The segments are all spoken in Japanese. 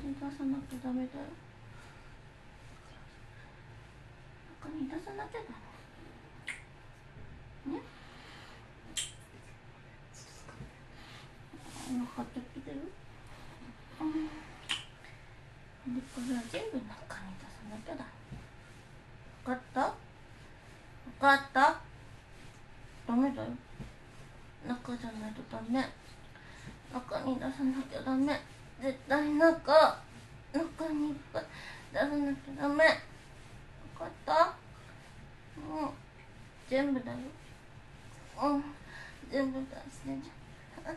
に出さなきゃダメだよ。中に出さなきゃダメね。お腹ってきてる？でこれは全部中に出さなきゃだ。分かった？分かった？ダメだよ。中じゃないとダメ。中に出さなきゃダメ。絶対中にいっぱい出さなきゃダメ。分かった？全部だよ。全部出してんじゃん。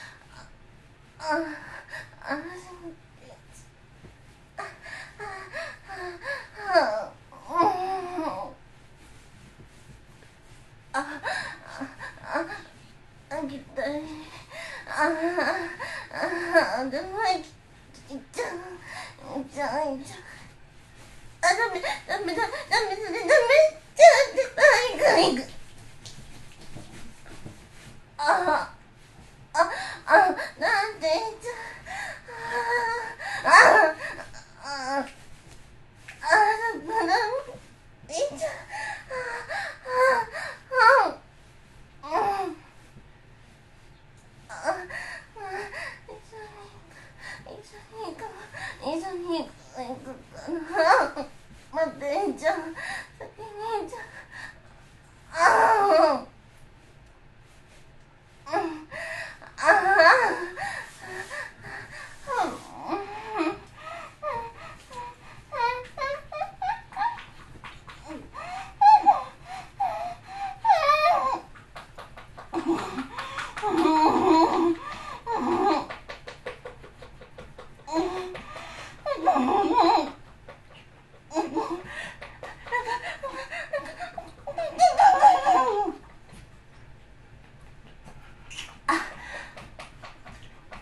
待って、じゃあ先にじゃ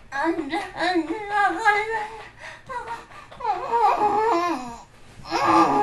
あ